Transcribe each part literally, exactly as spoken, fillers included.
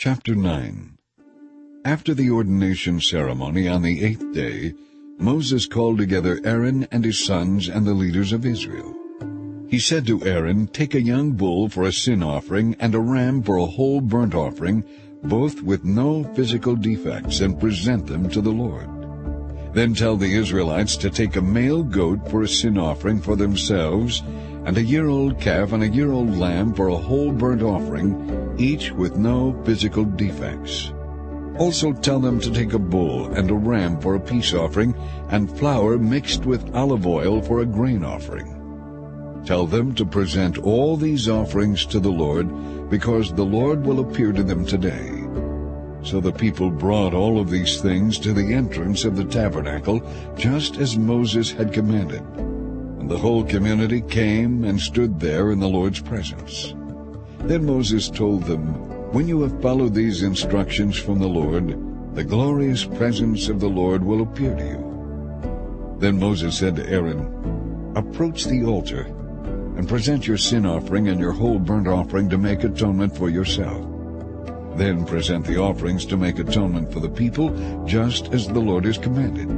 Chapter nine. After the ordination ceremony on the eighth day, Moses called together Aaron and his sons and the leaders of Israel. He said to Aaron, "Take a young bull for a sin offering and a ram for a whole burnt offering, both with no physical defects, and present them to the Lord. Then tell the Israelites to take a male goat for a sin offering for themselves, and a year-old calf and a year-old lamb for a whole burnt offering, each with no physical defects. Also tell them to take a bull and a ram for a peace offering, and flour mixed with olive oil for a grain offering. Tell them to present all these offerings to the Lord, because the Lord will appear to them today." So the people brought all of these things to the entrance of the tabernacle, just as Moses had commanded. And the whole community came and stood there in the Lord's presence. Then Moses told them, "When you have followed these instructions from the Lord, the glorious presence of the Lord will appear to you." Then Moses said to Aaron, "Approach the altar, and present your sin offering and your whole burnt offering to make atonement for yourself. Then present the offerings to make atonement for the people, just as the Lord has commanded."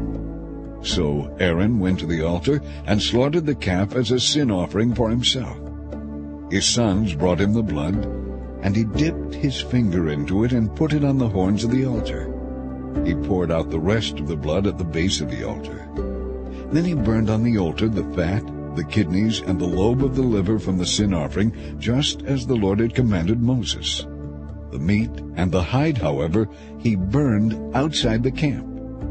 So Aaron went to the altar and slaughtered the calf as a sin offering for himself. His sons brought him the blood, and he dipped his finger into it and put it on the horns of the altar. He poured out the rest of the blood at the base of the altar. Then he burned on the altar the fat, the kidneys, and the lobe of the liver from the sin offering, just as the Lord had commanded Moses. The meat and the hide, however, he burned outside the camp.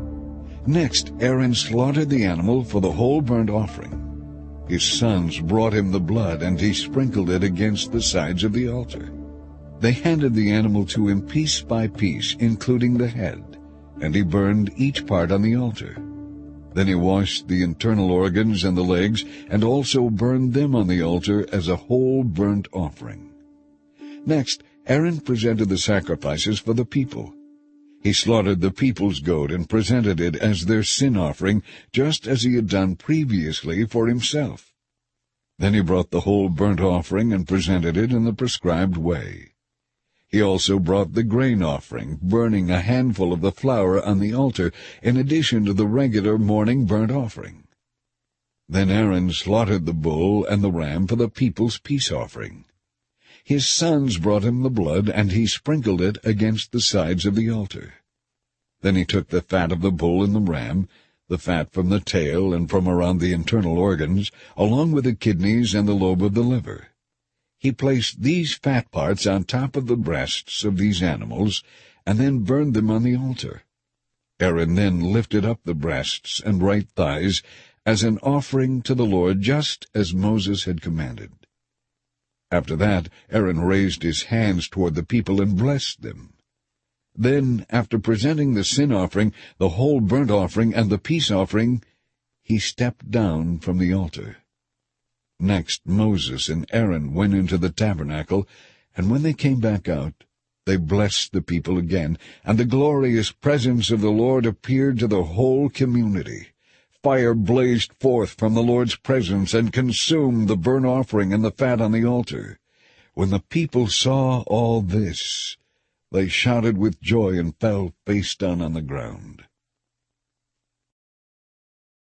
Next, Aaron slaughtered the animal for the whole burnt offering. His sons brought him the blood, and he sprinkled it against the sides of the altar. They handed the animal to him piece by piece, including the head, and he burned each part on the altar. Then he washed the internal organs and the legs, and also burned them on the altar as a whole burnt offering. Next, Aaron presented the sacrifices for the people. He slaughtered the people's goat and presented it as their sin offering, just as he had done previously for himself. Then he brought the whole burnt offering and presented it in the prescribed way. He also brought the grain offering, burning a handful of the flour on the altar, in addition to the regular morning burnt offering. Then Aaron slaughtered the bull and the ram for the people's peace offering. His sons brought him the blood, and he sprinkled it against the sides of the altar. Then he took the fat of the bull and the ram, the fat from the tail and from around the internal organs, along with the kidneys and the lobe of the liver. He placed these fat parts on top of the breasts of these animals, and then burned them on the altar. Aaron then lifted up the breasts and right thighs as an offering to the Lord, just as Moses had commanded. After that, Aaron raised his hands toward the people and blessed them. Then, after presenting the sin offering, the whole burnt offering, and the peace offering, he stepped down from the altar. Next, Moses and Aaron went into the tabernacle, and when they came back out, they blessed the people again, and the glorious presence of the Lord appeared to the whole community. Fire blazed forth from the Lord's presence and consumed the burnt offering and the fat on the altar. When the people saw all this, they shouted with joy and fell face down on the ground.